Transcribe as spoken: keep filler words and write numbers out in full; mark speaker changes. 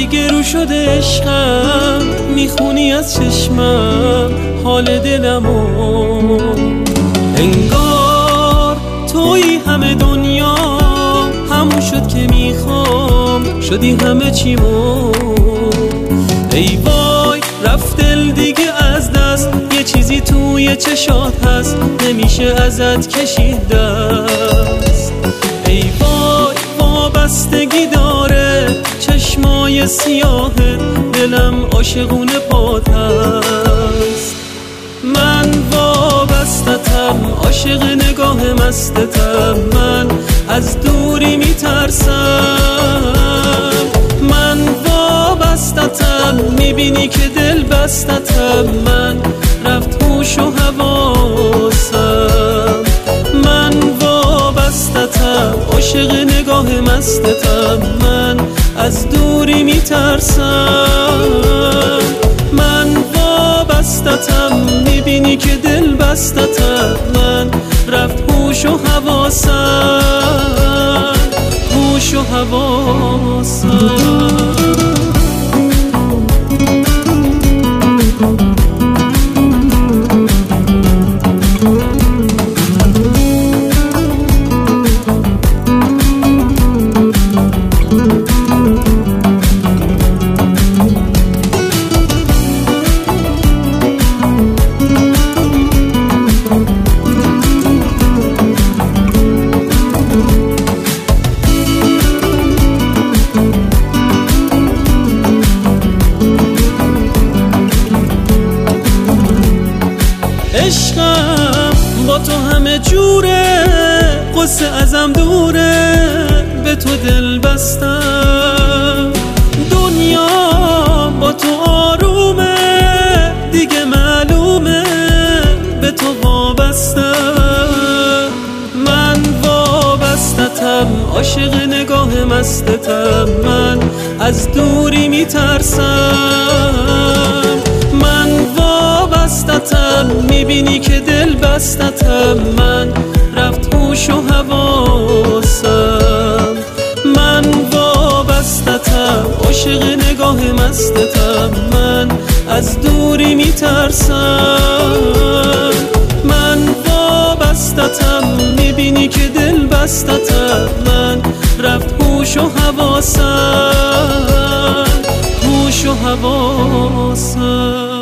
Speaker 1: دیگه رو شده عشقم، میخونی از چشمم حال دلمو. انگار توی همه دنیا، همون شد که میخوام، شدی همه چیمو. ای وای رفت دل دیگه از دست، یه چیزی توی چشات هست، نمیشه ازت کشید دست. ای وای وابستگی داره چشمای سیاهه، دلم عاشقونه پات هست. من وابستتم، عاشق نگاه مستتم، من از دوری میترسم. من وابستتم، میبینی که دل بستتم، من رفت هوش و حواسم. من وابستتم، عاشق نگاه مستتم، من از دوری میترسم. من وابستتم، میبینی که دل بستتم، من رفت هوش و حواسم، هوش و حواسم. عشقم با تو همه جوره، قصه ازم دوره، به تو دل بستم. دنیا با تو آرومه، دیگه معلومه به تو وابستم. من وابستتم، عاشق نگاه مستتم، من از دوری میترسم. من وابستتم، میبینی که دل بستتم، من رفت هوش و حواسم. من وابستتم، عاشق نگاه مستتم، من از دوری میترسم. من وابستتم، میبینی که دل بستتم، من رفت هوش و حواسم، هوش و حواسم.